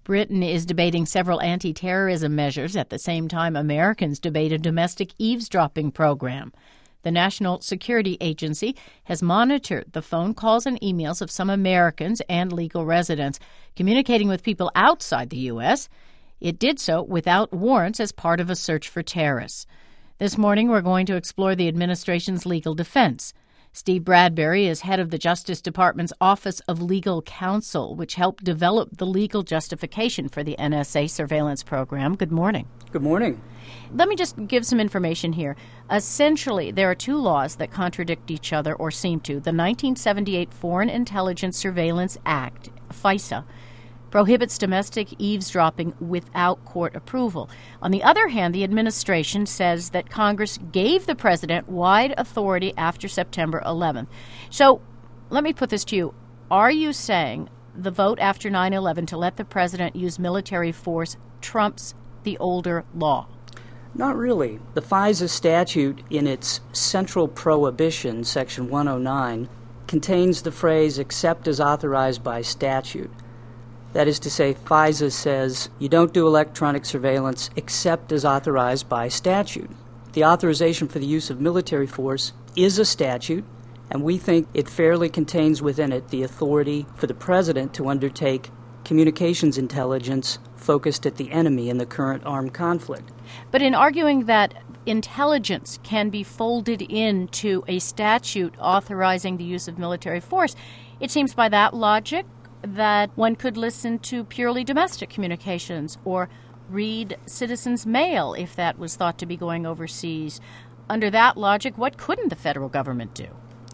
Britain is debating several anti-terrorism measures at the same time Americans debate a domestic eavesdropping program. The National Security Agency has monitored the phone calls and emails of some Americans and legal residents communicating with people outside the U.S. It did so without warrants as part of a search for terrorists. This morning, we're going to explore the administration's legal defense. Steve Bradbury is head of the Justice Department's Office of Legal Counsel, which helped develop the legal justification for the NSA surveillance program. Good morning. Good morning. Let me just give some information here. Essentially, there are two laws that contradict each other or seem to. The 1978 Foreign Intelligence Surveillance Act, FISA, prohibits domestic eavesdropping without court approval. On the other hand, the administration says that Congress gave the president wide authority after September 11th. So let me put this to you. Are you saying the vote after 9/11 to let the president use military force trumps the older law? Not really. The FISA statute, in its central prohibition, Section 109, contains the phrase, except as authorized by statute. That is to say, FISA says you don't do electronic surveillance except as authorized by statute. The authorization for the use of military force is a statute, and we think it fairly contains within it the authority for the president to undertake communications intelligence focused at the enemy in the current armed conflict. But in arguing that intelligence can be folded into a statute authorizing the use of military force, it seems by that logic that one could listen to purely domestic communications or read citizens' mail if that was thought to be going overseas. Under that logic, what couldn't the federal government do?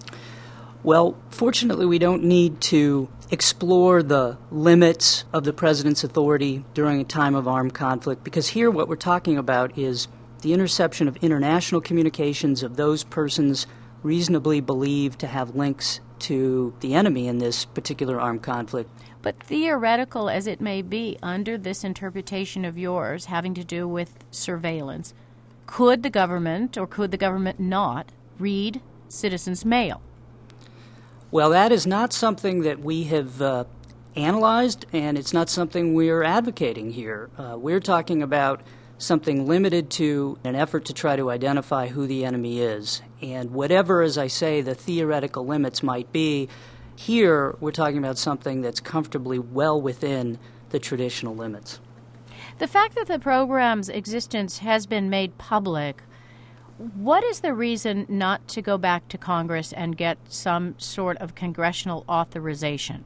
Well, fortunately, we don't need to explore the limits of the president's authority during a time of armed conflict, because here what we're talking about is the interception of international communications of those persons reasonably believed to have links to the enemy in this particular armed conflict. But theoretical as it may be, under this interpretation of yours having to do with surveillance, could the government or could the government not read citizens' mail? Well, that is not something that we have analyzed, and it's not something we're advocating here. We're talking about something limited to an effort to try to identify who the enemy is. And whatever, as I say, the theoretical limits might be, here we're talking about something that's comfortably well within the traditional limits. The fact that the program's existence has been made public, what is the reason not to go back to Congress and get some sort of congressional authorization?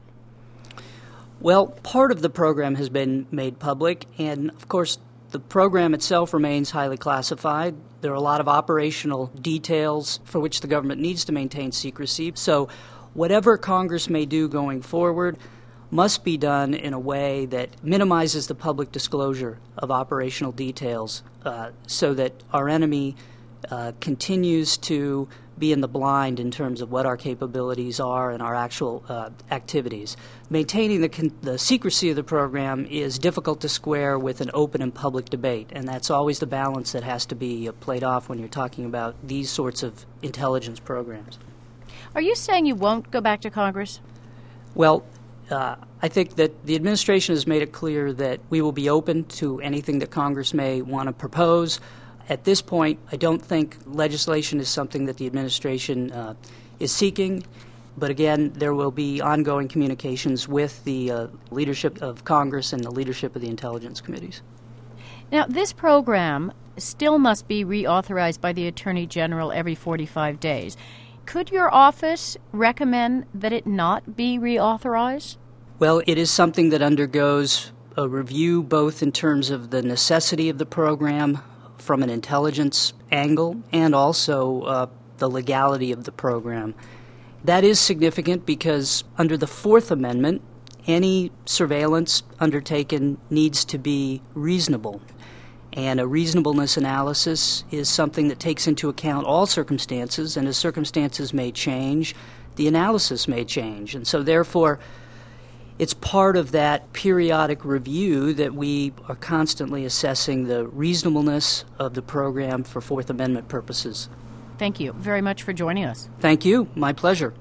Well, part of the program has been made public, and of course the program itself remains highly classified. There are a lot of operational details for which the government needs to maintain secrecy. So whatever Congress may do going forward must be done in a way that minimizes the public disclosure of operational details so that our enemy continues to be in the blind in terms of what our capabilities are and our actual activities. Maintaining the secrecy of the program is difficult to square with an open and public debate, and that's always the balance that has to be played off when you're talking about these sorts of intelligence programs. Are you saying you won't go back to Congress? Well, I think that the administration has made it clear that we will be open to anything that Congress may want to propose. At this point, I don't think legislation is something that the administration is seeking. But again, there will be ongoing communications with the leadership of Congress and the leadership of the intelligence committees. Now, this program still must be reauthorized by the Attorney General every 45 days. Could your office recommend that it not be reauthorized? Well, it is something that undergoes a review both in terms of the necessity of the program from an intelligence angle and also the legality of the program. That is significant because under the Fourth Amendment, any surveillance undertaken needs to be reasonable. And a reasonableness analysis is something that takes into account all circumstances, and as circumstances may change, the analysis may change. And so therefore, it's part of that periodic review that we are constantly assessing the reasonableness of the program for Fourth Amendment purposes. Thank you very much for joining us. Thank you. My pleasure.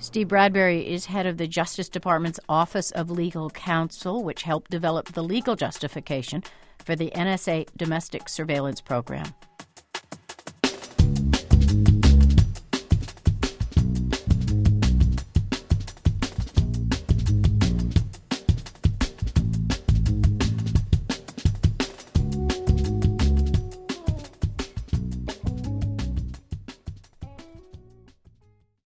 Steve Bradbury is head of the Justice Department's Office of Legal Counsel, which helped develop the legal justification for the NSA domestic surveillance program.